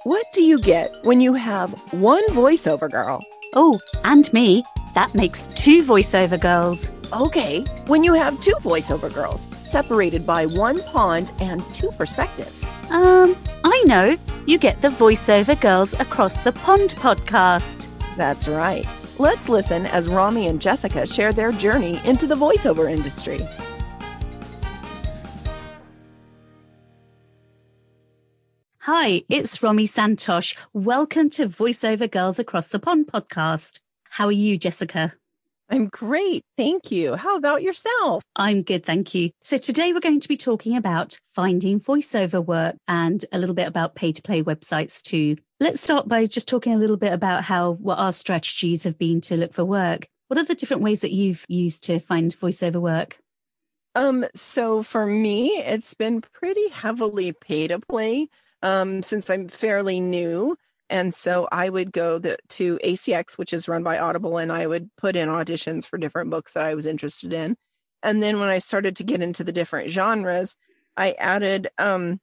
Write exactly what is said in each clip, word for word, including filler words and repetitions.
What do you get when you have one voiceover girl? Oh, and me. That makes two voiceover girls. Okay, when you have two voiceover girls, separated by one pond and two perspectives. Um, I know. You get the Voiceover Girls Across the Pond podcast. That's right. Let's listen as Rami and Jessica share their journey into the voiceover industry. Hi, it's Romy Santosh. Welcome to Voiceover Girls Across the Pond podcast. How are you, Jessica? I'm great, thank you. How about yourself? I'm good, thank you. So today we're going to be talking about finding voiceover work and a little bit about pay-to-play websites too. Let's start by just talking a little bit about how what our strategies have been to look for work. What are the different ways that you've used to find voiceover work? Um, so for me, it's been pretty heavily pay-to-play um, since I'm fairly new. And so I would go the, to A C X, which is run by Audible, and I would put in auditions for different books that I was interested in. And then when I started to get into the different genres, I added um,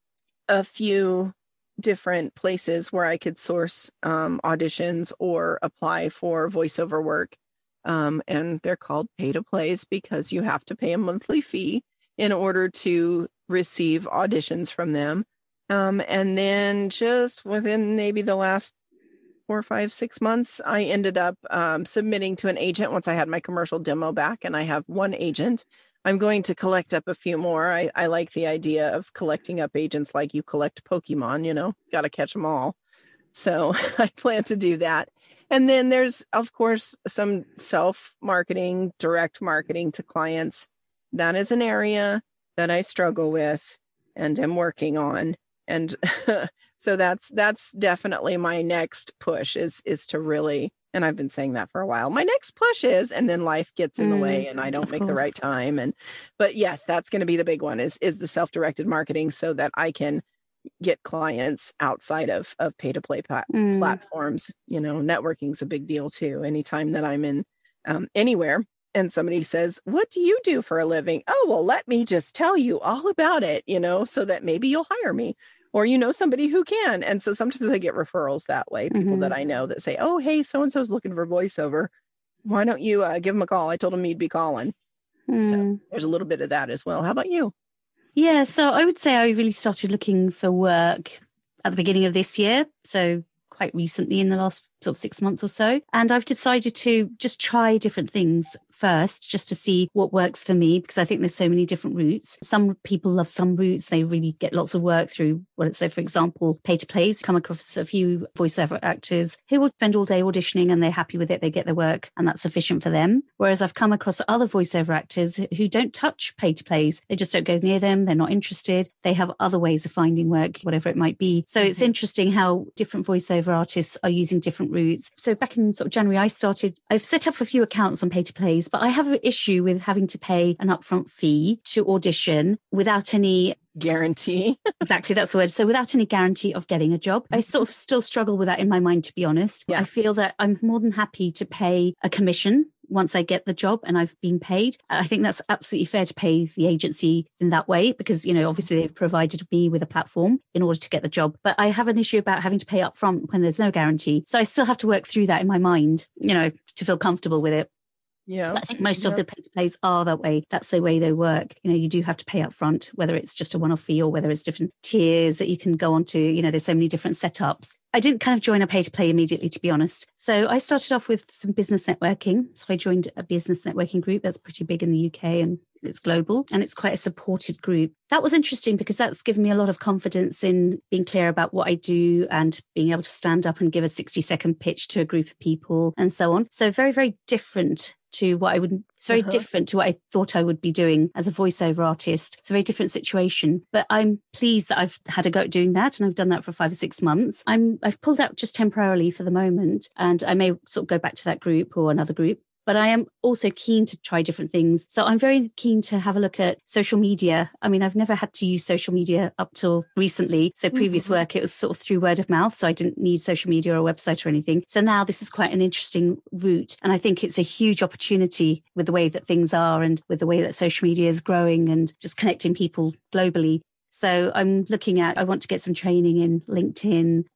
a few different places where I could source um, auditions or apply for voiceover work. Um, and they're called pay-to-plays because you have to pay a monthly fee in order to receive auditions from them. Um, and then just within maybe the last four, five, six months, I ended up um, submitting to an agent once I had my commercial demo back, and I have one agent. I'm going to collect up a few more. I, I like the idea of collecting up agents like you collect Pokemon, you know, got to catch them all. So I plan to do that. And then there's, of course, some self-marketing, direct marketing to clients. That is an area that I struggle with and am working on. And so that's that's definitely my next push is is to really, and I've been saying that for a while, my next push is, and then life gets in the way and I don't make the right time. And but yes, that's going to be the big one is is the self-directed marketing so that I can get clients outside of of pay-to-play plat- mm. platforms. You know, networking's a big deal too. Anytime that I'm in um, anywhere and somebody says, what do you do for a living? Oh, well, let me just tell you all about it, you know, so that maybe you'll hire me. Or you know somebody who can. And so sometimes I get referrals that way, people mm-hmm. that I know that say, oh, hey, so-and-so's looking for voiceover. Why don't you uh, give him a call? I told him you'd be calling. Mm. So there's a little bit of that as well. How about you? Yeah, so I would say I really started looking for work at the beginning of this year. So quite recently in the last sort of six months or so. And I've decided to just try different things first, just to see what works for me, because I think there's so many different routes. Some people love some routes. They really get lots of work through, well, let's say, for example, pay-to-plays. Come across a few voiceover actors who will spend all day auditioning and they're happy with it. They get their work and that's sufficient for them. Whereas I've come across other voiceover actors who don't touch pay-to-plays. They just don't go near them. They're not interested. They have other ways of finding work, whatever it might be. So mm-hmm. it's interesting how different voiceover artists are using different routes. So back in sort of January, I started, I've set up a few accounts on pay-to-plays, but I have an issue with having to pay an upfront fee to audition without any guarantee. Exactly, that's the word. So without any guarantee of getting a job. I sort of still struggle with that in my mind, to be honest. Yeah. I feel that I'm more than happy to pay a commission once I get the job and I've been paid. I think that's absolutely fair to pay the agency in that way because, you know, obviously they've provided me with a platform in order to get the job. But I have an issue about having to pay up front when there's no guarantee. So I still have to work through that in my mind, you know, to feel comfortable with it. Yeah, I think most yeah. of the pay-to-plays are that way. That's the way they work. You know, you do have to pay up front, whether it's just a one-off fee or whether it's different tiers that you can go on to. You know, there's so many different setups. I didn't kind of join a pay-to-play immediately, to be honest. So I started off with some business networking. So I joined a business networking group that's pretty big in the U K and it's global and it's quite a supported group. That was interesting because that's given me a lot of confidence in being clear about what I do and being able to stand up and give a sixty second pitch to a group of people and so on. So very, very different to what I would, it's very uh-huh. different to what I thought I would be doing as a voiceover artist. It's a very different situation, but I'm pleased that I've had a go at doing that. And I've done that for five or six months. I'm, I've pulled out just temporarily for the moment, and I may sort of go back to that group or another group. But I am also keen to try different things. So I'm very keen to have a look at social media. I mean, I've never had to use social media up till recently. So previous mm-hmm. work, it was sort of through word of mouth. So I didn't need social media or a website or anything. So now this is quite an interesting route. And I think it's a huge opportunity with the way that things are and with the way that social media is growing and just connecting people globally. So I'm looking at, I want to get some training in LinkedIn,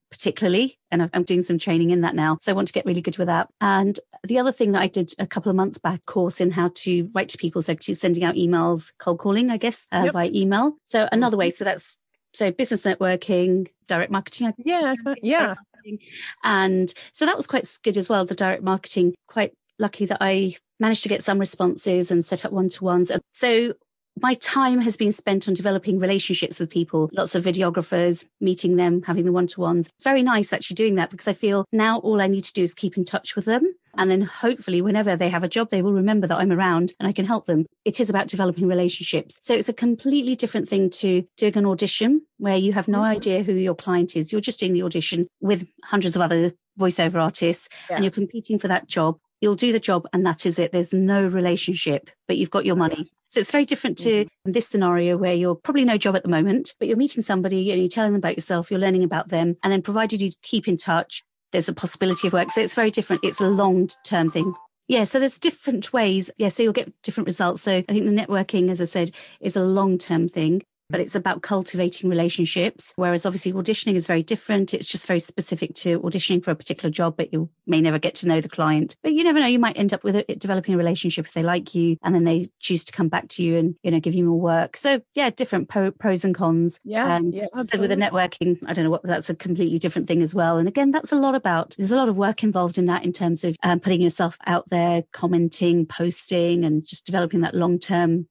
particularly. And I'm doing some training in that now. So I want to get really good with that. And the other thing that I did a couple of months back, course in how to write to people. So to sending out emails, cold calling, I guess, uh, yep. by email. So another way. So that's so business networking, direct marketing. Yeah. Yeah. And so that was quite good as well. The direct marketing, quite lucky that I managed to get some responses and set up one-to-ones. So my time has been spent on developing relationships with people, lots of videographers, meeting them, having the one-to-ones. Very nice actually doing that, because I feel now all I need to do is keep in touch with them. And then hopefully whenever they have a job, they will remember that I'm around and I can help them. It is about developing relationships. So it's a completely different thing to doing an audition where you have no mm-hmm. idea who your client is. You're just doing the audition with hundreds of other voiceover artists yeah. and you're competing for that job. You'll do the job and that is it. There's no relationship, but you've got your money. So it's very different to mm-hmm. this scenario where you're probably no job at the moment, but you're meeting somebody and you're telling them about yourself, you're learning about them. And then provided you keep in touch, there's a possibility of work. So it's very different. It's a long-term thing. Yeah, so there's different ways. Yeah, so you'll get different results. So I think the networking, as I said, is a long-term thing, but it's about cultivating relationships. Whereas obviously auditioning is very different. It's just very specific to auditioning for a particular job, but you may never get to know the client. But you never know, you might end up with it developing a relationship if they like you and then they choose to come back to you and, you know, give you more work. So yeah, different pro- pros and cons. Yeah. And yeah, so with the networking, I don't know what, that's a completely different thing as well. And again, that's a lot about, there's a lot of work involved in that in terms of um, putting yourself out there, commenting, posting, and just developing that long-term.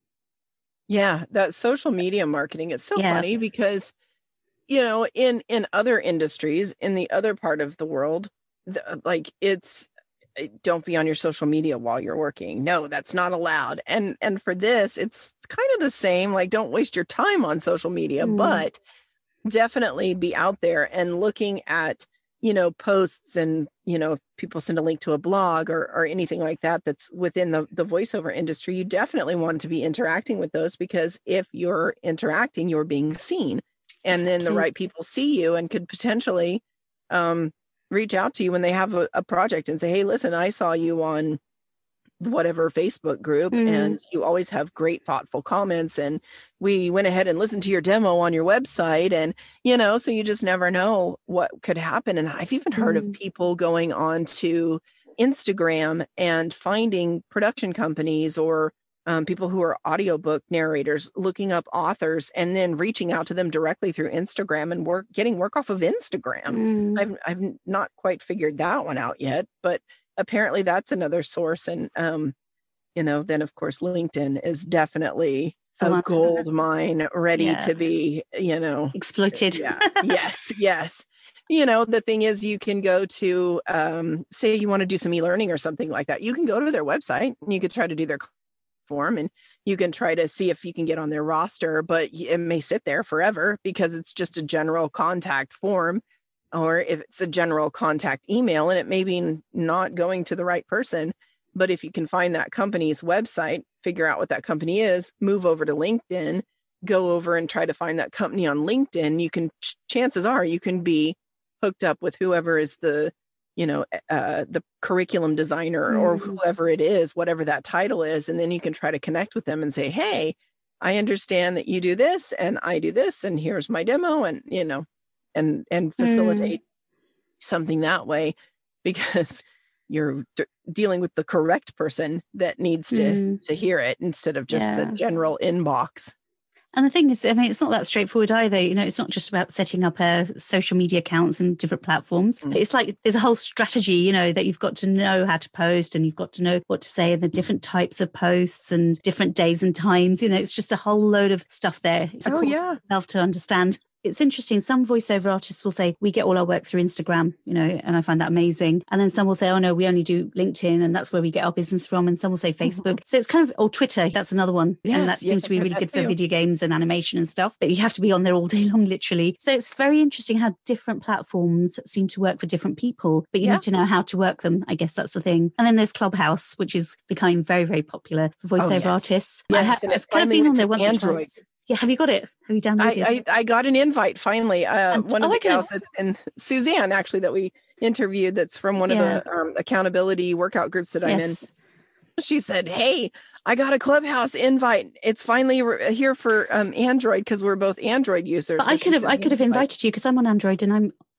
Yeah, that social media marketing. It's so yeah. funny because, you know, in, in other industries, in the other part of the world, the, like it's, don't be on your social media while you're working. No, that's not allowed. And, and for this, it's kind of the same, like don't waste your time on social media, mm. but definitely be out there and looking at, you know, posts and, you know, if people send a link to a blog or, or anything like that, that's within the, the voiceover industry, you definitely want to be interacting with those, because if you're interacting, you're being seen, and exactly. then the right people see you and could potentially um, reach out to you when they have a, a project and say, hey, listen, I saw you on whatever Facebook group mm. and you always have great thoughtful comments, and we went ahead and listened to your demo on your website, and you know, so you just never know what could happen. And I've even heard mm. of people going on to Instagram and finding production companies or um, people who are audiobook narrators, looking up authors and then reaching out to them directly through Instagram and work getting work off of Instagram. Mm. I've I've not quite figured that one out yet, but apparently that's another source. And, um, you know, then of course, LinkedIn is definitely a gold mine ready yeah. to be, you know, exploited. Yeah. yes. Yes. You know, the thing is you can go to, um, say you want to do some e-learning or something like that. You can go to their website and you could try to do their form and you can try to see if you can get on their roster, but it may sit there forever because it's just a general contact form. Or if it's a general contact email and it may be not going to the right person. But if you can find that company's website, figure out what that company is, move over to LinkedIn, go over and try to find that company on LinkedIn, you can, chances are you can be hooked up with whoever is the, you know, uh, the curriculum designer mm. or whoever it is, whatever that title is. And then you can try to connect with them and say, hey, I understand that you do this and I do this, and here's my demo. And, you know, and and facilitate mm. something that way, because you're d- dealing with the correct person that needs to mm. to hear it instead of just yeah. the general inbox. And the thing is, I mean, it's not that straightforward either. You know, it's not just about setting up uh, social media accounts and different platforms. Mm. It's like there's a whole strategy, you know, that you've got to know how to post and you've got to know what to say and the different types of posts and different days and times. You know, it's just a whole load of stuff there. It's a oh, course yeah. itself to understand. It's interesting. Some voiceover artists will say, we get all our work through Instagram, you know, and I find that amazing. And then some will say, oh no, we only do LinkedIn and that's where we get our business from. And some will say Facebook. Mm-hmm. So it's kind of, or Twitter, that's another one. Yes, and that yes, seems to be really good for video games and animation and stuff, but you have to be on there all day long, literally. So it's very interesting how different platforms seem to work for different people, but you yeah. need to know how to work them. I guess that's the thing. And then there's Clubhouse, which is becoming very, very popular for voiceover oh, yes. artists. Yes, I ha- and I've kind of been on there once Android. or twice. Yeah, have you got it? Have you downloaded I, it? I, I got an invite finally. Uh, and, one of oh, the gals that's in Suzanne, actually, that we interviewed, that's from one yeah. of the um, accountability workout groups that I'm yes. in. She said, hey, I got a Clubhouse invite. It's finally re- here for um, Android, because we're both Android users. But so I could have I could have invited you because I'm on Android and I'm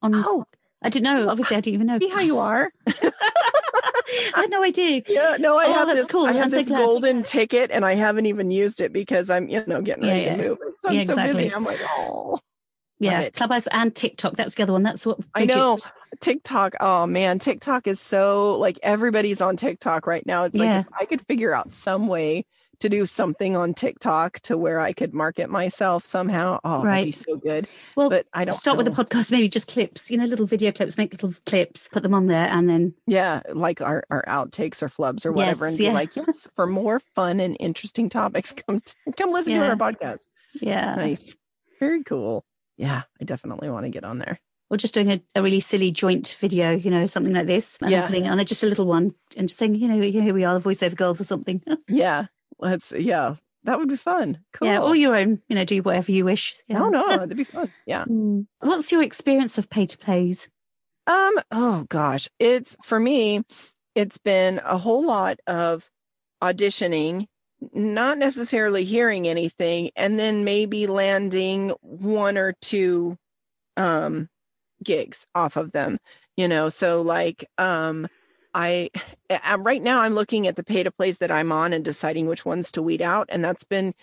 On, Oh, I didn't know. Obviously, I didn't even know. see how you are. I had no idea. Yeah, no, I Oh, have that's this. cool. I have I'm so this glad. golden ticket, and I haven't even used it because I'm, you know, getting Yeah, ready yeah. to move. So I'm Yeah, so exactly. busy. I'm like, oh, Yeah, it. Clubhouse and TikTok. That's the other one. That's what I Bridget- know. TikTok. Oh man, TikTok is so like everybody's on TikTok right now. It's Yeah. like if I could figure out some way to do something on TikTok to where I could market myself somehow. Oh, that'd be Right. so good. Well, But I don't start know. with the podcast, maybe just clips, you know, little video clips, make little clips, put them on there, and then Yeah, like our, our outtakes or flubs or whatever, Yes, and be yeah. like, yes, for more fun and interesting topics, come to, come listen to Yeah. our podcast. yeah. Nice. Very cool. Yeah, I definitely want to get on there. Or just doing a, a really silly joint video, you know, something like this, and Yeah. then putting it on there, just a little one, and just saying, you know, here we are, the voiceover girls or something. Yeah, let's, yeah, that would be fun. Cool. Yeah, or your own, you know, do whatever you wish. Yeah. No, no, that'd be fun. Yeah. Mm. What's your experience of pay to plays? Um, oh gosh, it's for me, it's been a whole lot of auditioning, not necessarily hearing anything, and then maybe landing one or two um gigs off of them, you know. So like um I uh, right now I'm looking at the pay to plays that I'm on and deciding which ones to weed out, and that's been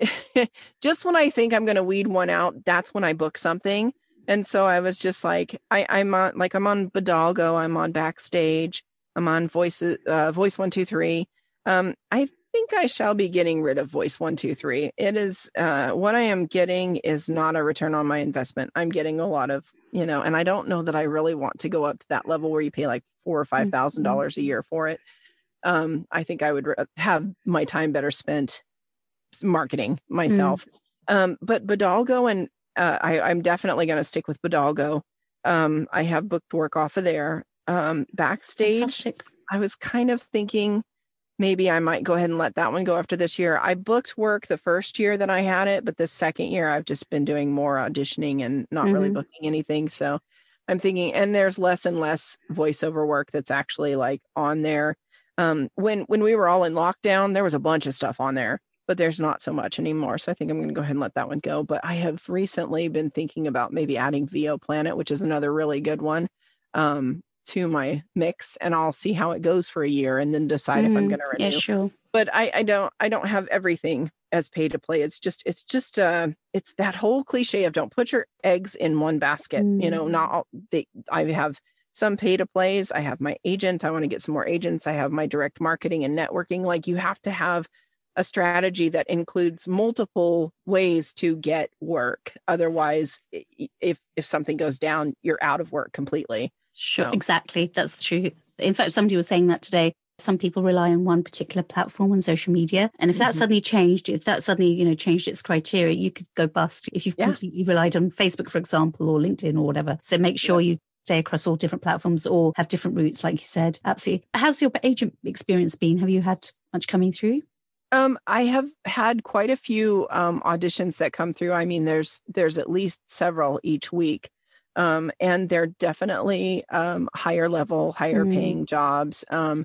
just when I think I'm going to weed one out, that's when I book something. And so I was just like, I, I'm on, like, I'm on Bidalgo, I'm on Backstage, I'm on Voice, uh, Voice one two three. Um, I think I shall be getting rid of Voice one two three. It is, uh, what I am getting is not a return on my investment. I'm getting a lot of, you know, and I don't know that I really want to go up to that level where you pay like four or five thousand dollars a year for it. Um, I think I would re- have my time better spent marketing myself. Mm. Um, but Bidalgo and Uh, I, I'm definitely going to stick with Bidalgo. Um, I have booked work off of there. Um, Backstage, Fantastic. I was kind of thinking maybe I might go ahead and let that one go after this year. I booked work the first year that I had it, but the second year I've just been doing more auditioning and not mm-hmm. really booking anything. So I'm thinking, and there's less and less voiceover work that's actually like on there. Um, when when we were all in lockdown, there was a bunch of stuff on there, but there's not so much anymore. So I think I'm going to go ahead and let that one go. But I have recently been thinking about maybe adding V O Planet, which is another really good one, um, to my mix, and I'll see how it goes for a year and then decide mm, if I'm going to renew. Yeah, sure. But I, I don't, I don't have everything as pay to play. It's just, it's just, uh, it's that whole cliche of don't put your eggs in one basket. Mm. You know, not all they, I have some pay to plays. I have my agent. I want to get some more agents. I have my direct marketing and networking. Like you have to have a strategy that includes multiple ways to get work. Otherwise, if if something goes down, you're out of work completely. Sure, so. Exactly. That's true. In fact, somebody was saying that today. Some people rely on one particular platform on social media. And if that mm-hmm. suddenly changed, if that suddenly, you know, changed its criteria, you could go bust if you've yeah. completely relied on Facebook, for example, or LinkedIn or whatever. So make sure yeah. you stay across all different platforms or have different routes, like you said. Absolutely. How's your agent experience been? Have you had much coming through? Um, I have had quite a few um, auditions that come through. I mean, there's there's at least several each week. Um, and they're definitely um, higher level, higher mm. paying jobs. Um,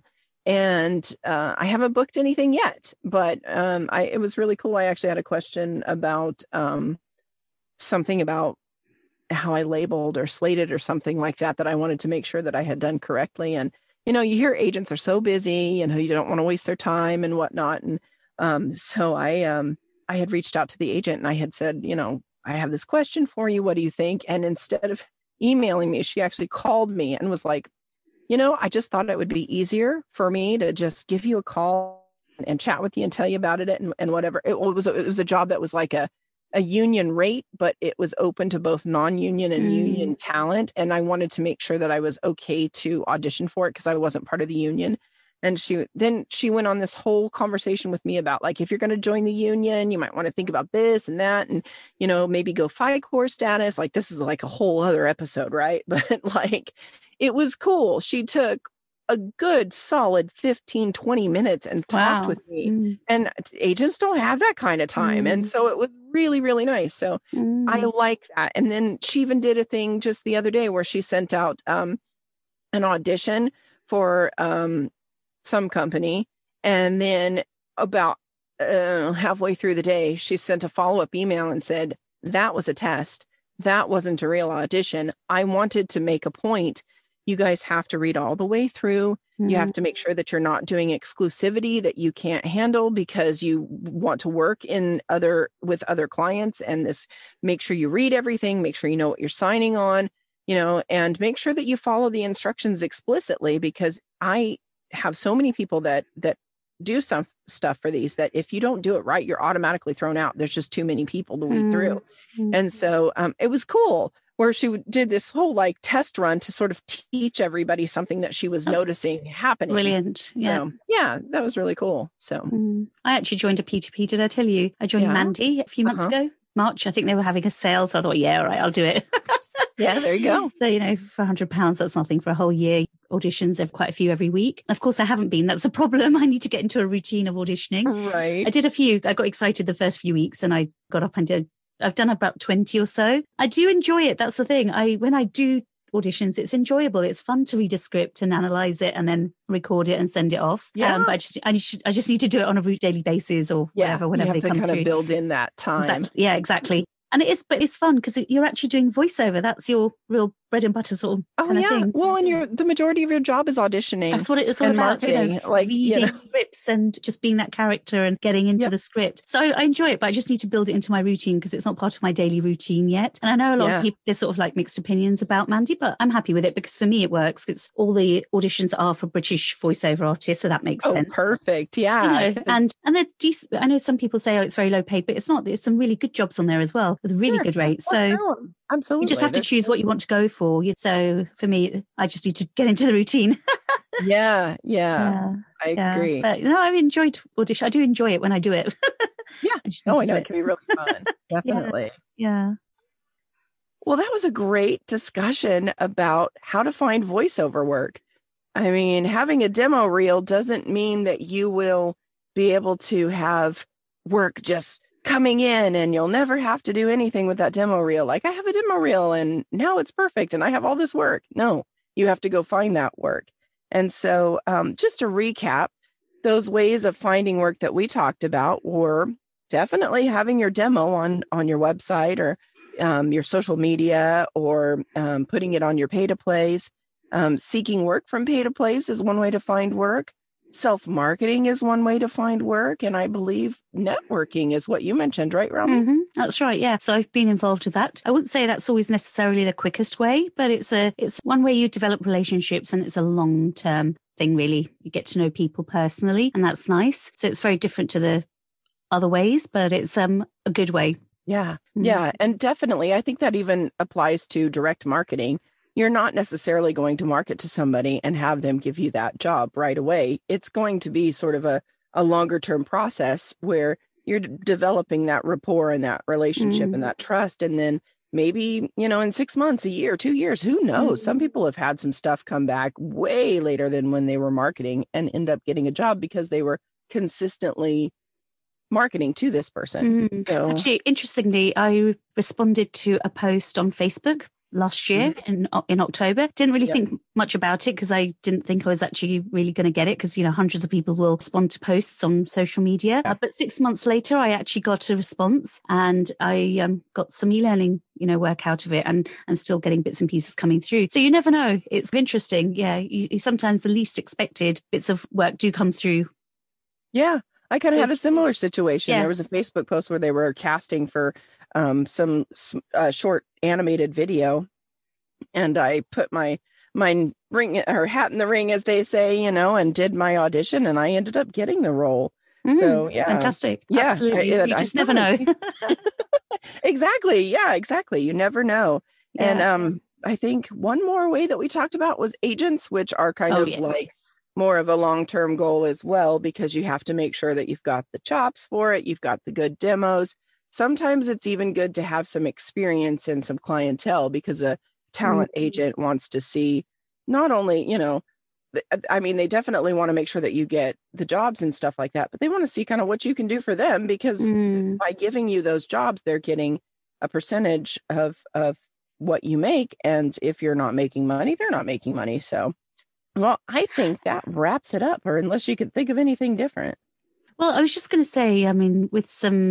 and uh, I haven't booked anything yet, but um, I, it was really cool. I actually had a question about um, something about how I labeled or slated or something like that, that I wanted to make sure that I had done correctly. And, you know, you hear agents are so busy and you don't want to waste their time and whatnot. And um, so I, um, I had reached out to the agent and I had said, you know, I have this question for you. What do you think? And instead of emailing me, she actually called me and was like, you know, I just thought it would be easier for me to just give you a call and chat with you and tell you about it and, and whatever. It was, a, it was a job that was like a, a union rate, but it was open to both non-union and mm. union talent. And I wanted to make sure that I was okay to audition for it because I wasn't part of the union. And she then she went on this whole conversation with me about like, if you're going to join the union, you might want to think about this and that, and, you know, maybe go FICOR status. Like this is like a whole other episode, right? But like, it was cool. She took a good solid fifteen, twenty minutes and talked wow. with me. Mm. And agents don't have that kind of time. Mm. And so it was really, really nice. So mm. I like that. And then she even did a thing just the other day where she sent out um, an audition for um, some company. And then about uh, halfway through the day, she sent a follow-up email and said, that was a test. that wasn't a real audition. I wanted to make a point. You guys have to read all the way through. Mm. You have to make sure that you're not doing exclusivity that you can't handle because you want to work in other with other clients. And this, make sure you read everything, make sure you know what you're signing on, you know, and make sure that you follow the instructions explicitly, because I have so many people that that do some stuff for these that if you don't do it right, you're automatically thrown out. There's just too many people to weed mm. through. Mm. And so um, it was cool where she did this whole like test run to sort of teach everybody something that she was That's noticing happening. Brilliant. Yeah. So yeah, that was really cool. So mm. I actually joined a P two P. Did I tell you? I joined yeah. Mandy a few months uh-huh. ago, March. I think they were having a sale. So I thought, yeah, all right, I'll do it. Yeah, there you go. So, you know, for a hundred pounds, that's nothing for a whole year. Auditions, have quite a few every week. Of course, I haven't been. That's the problem. I need to get into a routine of auditioning. Right. I did a few. I got excited the first few weeks and I got up and did. I've done about twenty or so. I do enjoy it. That's the thing. I when I do auditions, it's enjoyable. It's fun to read a script and analyze it and then record it and send it off. Yeah. Um, but I just, I just, I just need to do it on a daily basis or yeah, whatever, whenever you have they to come kind through. Of build in that time. Exactly. Yeah, exactly. And it is, but it's fun because you're actually doing voiceover. That's your real bread and butter sort of oh, kind yeah. of thing. Well, and you're the majority of your job is auditioning. That's what it's all and about. Marketing, you know, like reading you know. scripts and just being that character and getting into yep. the script. So I enjoy it, but I just need to build it into my routine because it's not part of my daily routine yet. And I know a lot yeah. of people, there's sort of like mixed opinions about Mandy, but I'm happy with it because for me it works. It's all the auditions are for British voiceover artists, so that makes oh, sense. Perfect. Yeah. You know, and and they're decent. I know some people say, oh, it's very low paid, but it's not. There's some really good jobs on there as well with really sure, good rates. So absolutely, you just have to There's, choose what you want to go for. So for me, I just need to get into the routine. yeah, yeah, yeah, I yeah. agree. But no, I've enjoyed audition. I do enjoy it when I do it. yeah. I oh, I know it. it can be really fun. Definitely. Yeah. yeah. Well, that was a great discussion about how to find voiceover work. I mean, having a demo reel doesn't mean that you will be able to have work just coming in and you'll never have to do anything with that demo reel. Like I have a demo reel and now it's perfect and I have all this work. No, you have to go find that work. And so um, just to recap, those ways of finding work that we talked about were definitely having your demo on, on your website or um, your social media or um, putting it on your pay to plays. Um, seeking work from pay to plays is one way to find work. Self-marketing is one way to find work. And I believe networking is what you mentioned, right, Romy? Mm-hmm. That's right. Yeah. So I've been involved with that. I wouldn't say that's always necessarily the quickest way, but it's a it's one way you develop relationships and it's a long-term thing, really. You get to know people personally and that's nice. So it's very different to the other ways, but it's um a good way. Yeah. Mm-hmm. Yeah. And definitely, I think that even applies to direct marketing. You're not necessarily going to market to somebody and have them give you that job right away. It's going to be sort of a, a longer term process where you're d- developing that rapport and that relationship mm. and that trust. And then maybe, you know, in six months, a year, two years, who knows? Mm. Some people have had some stuff come back way later than when they were marketing and end up getting a job because they were consistently marketing to this person. Mm. So, actually, interestingly, I responded to a post on Facebook last year mm. in in October. Didn't really yep. think much about it because I didn't think I was actually really going to get it because, you know, hundreds of people will respond to posts on social media. Yeah. Uh, but six months later, I actually got a response and I um, got some e-learning, you know, work out of it. And I'm still getting bits and pieces coming through. So you never know. It's interesting. Yeah. You, you, sometimes the least expected bits of work do come through. Yeah. I kind of had a similar situation. Yeah. There was a Facebook post where they were casting for um, some uh, short animated video. And I put my my ring or hat in the ring, as they say, you know, and did my audition and I ended up getting the role. Mm, so, yeah. Fantastic. Yeah. Absolutely. I, you I, just I never know. Exactly. Yeah, exactly. You never know. Yeah. And um, I think one more way that we talked about was agents, which are kind oh, of yes. like more of a long-term goal as well, because you have to make sure that you've got the chops for it. You've got the good demos. Sometimes it's even good to have some experience and some clientele because a talent mm-hmm. agent wants to see not only, you know, I mean, they definitely want to make sure that you get the jobs and stuff like that, but they want to see kind of what you can do for them because mm. by giving you those jobs, they're getting a percentage of, of what you make. And if you're not making money, they're not making money. So, well, I think that wraps it up, or unless you could think of anything different. Well, I was just going to say, I mean, with some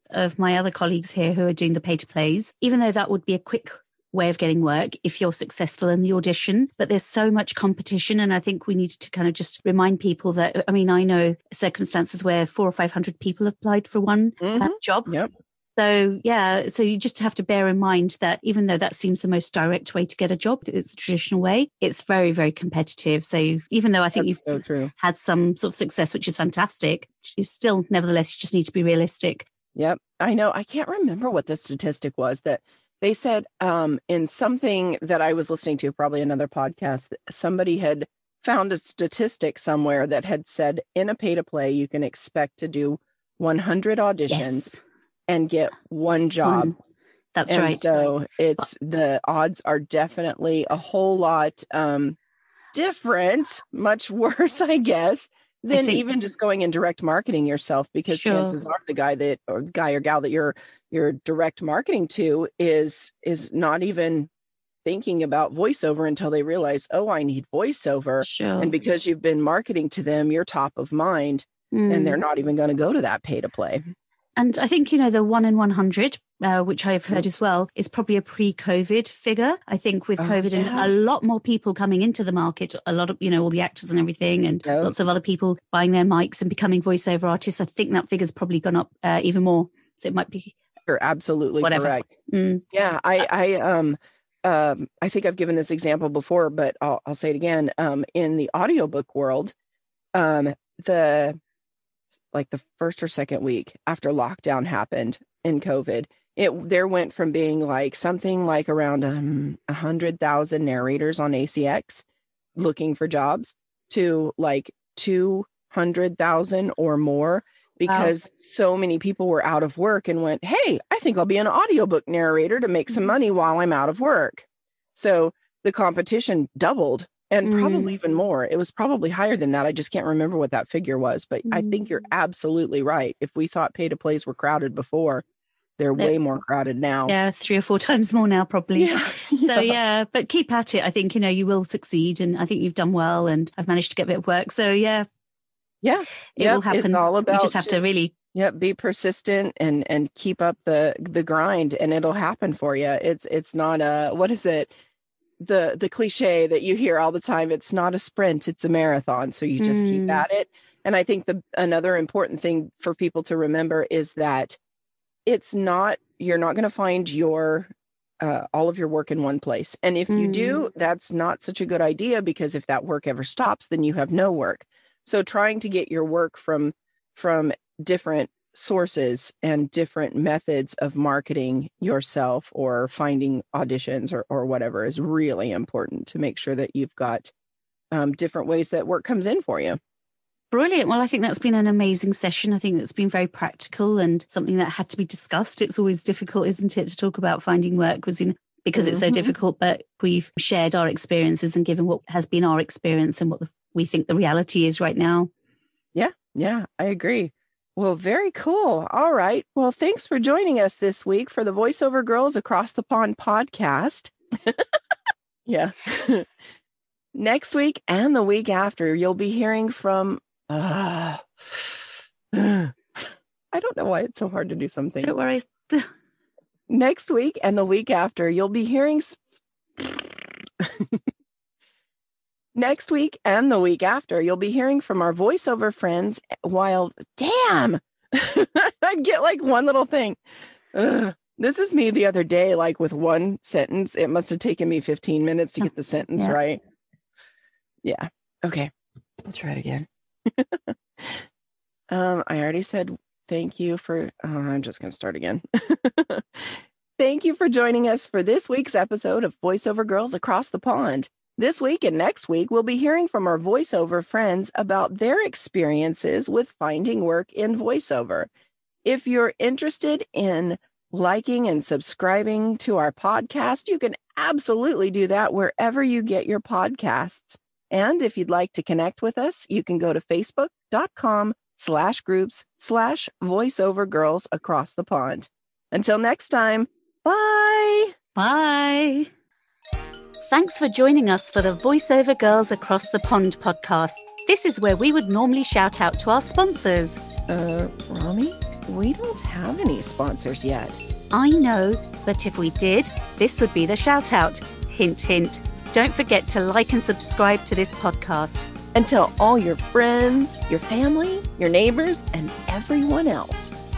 of my other colleagues here who are doing the pay to plays, even though that would be a quick way of getting work if you're successful in the audition, but there's so much competition. And I think we need to kind of just remind people that, I mean, I know circumstances where four or five hundred people applied for one Mm-hmm. uh, job. Yep. So, yeah, so you just have to bear in mind that even though that seems the most direct way to get a job, it's the traditional way, it's very, very competitive. So even though I think That's you've so true. had some sort of success, which is fantastic, you still, nevertheless, you just need to be realistic. Yep. I know. I can't remember what the statistic was that they said um, in something that I was listening to, probably another podcast, somebody had found a statistic somewhere that had said in a pay to play, you can expect to do one hundred auditions. Yes. And get one job. Mm, that's and right. So it's the odds are definitely a whole lot um, different, much worse, I guess, than think, even just going and direct marketing yourself, because sure. chances are the guy that or the guy or gal that you're you're direct marketing to is is not even thinking about voiceover until they realize, oh, I need voiceover. Sure. And because you've been marketing to them, you're top of mind, mm. and they're not even going to go to that pay to play. And I think, you know, the one in one hundred, uh, which I've heard as well, is probably a pre-COVID figure. I think with oh, COVID yeah. and a lot more people coming into the market, a lot of, you know, all the actors and everything, and yep. lots of other people buying their mics and becoming voiceover artists, I think that figure's probably gone up uh, even more. So it might be. You're absolutely whatever. correct. Mm. Yeah, I, I, um, um, I think I've given this example before, but I'll, I'll say it again. Um, in the audiobook world, um, the like the first or second week after lockdown happened in COVID, it there went from being like something like around um, a hundred thousand narrators on A C X looking for jobs to like two hundred thousand or more, because wow. so many people were out of work and went, hey, I think I'll be an audiobook narrator to make some money while I'm out of work. So the competition doubled. And mm. probably even more. It was probably higher than that. I just can't remember what that figure was. But mm. I think you're absolutely right. If we thought pay to plays were crowded before, they're, they're way more crowded now. Yeah, three or four times more now, probably. Yeah. So, yeah, but keep at it. I think, you know, you will succeed. And I think you've done well. And I've managed to get a bit of work. So, yeah. Yeah. It yep. will happen. It's all about you just have just, to really. Yeah, be persistent and and keep up the the grind, and it'll happen for you. It's it's not a, what is it? the the cliche that you hear all the time, it's not a sprint, it's a marathon. So you just mm. keep at it. And I think the another important thing for people to remember is that it's not, you're not going to find your uh, all of your work in one place. And if mm. you do, that's not such a good idea, because if that work ever stops, then you have no work. So trying to get your work from from different sources and different methods of marketing yourself or finding auditions or, or whatever is really important to make sure that you've got um, different ways that work comes in for you. Brilliant. Well, I think that's been an amazing session. I think it's been very practical and something that had to be discussed. It's always difficult, isn't it, to talk about finding work because, you know, because mm-hmm. it's so difficult, but we've shared our experiences and given what has been our experience and what the, we think the reality is right now. Yeah, yeah, I agree. Well, very cool. All right. Well, thanks for joining us this week for the Voiceover Girls Across the Pond podcast. Yeah. Next week and the week after, you'll be hearing from... Uh, I don't know why it's so hard to do some things. Don't worry. Next week and the week after, you'll be hearing... Next week and the week after, you'll be hearing from our voiceover friends while, damn, I get like one little thing. Ugh. This is me the other day, like with one sentence. It must have taken me fifteen minutes to get the sentence yeah. right. Yeah. Okay. I'll try it again. um, I already said thank you for, oh, I'm just going to start again. Thank you for joining us for this week's episode of Voiceover Girls Across the Pond. This week and next week, we'll be hearing from our voiceover friends about their experiences with finding work in voiceover. If you're interested in liking and subscribing to our podcast, you can absolutely do that wherever you get your podcasts. And if you'd like to connect with us, you can go to facebook.com slash groups slash voiceover girls across the pond. Until next time, bye. Bye. Thanks for joining us for the Voiceover Girls Across the Pond podcast. This is where we would normally shout out to our sponsors. Uh, Rami? we don't have any sponsors yet. I know, but if we did, this would be the shout out. Hint, hint. Don't forget to like and subscribe to this podcast. And tell all your friends, your family, your neighbors, and everyone else.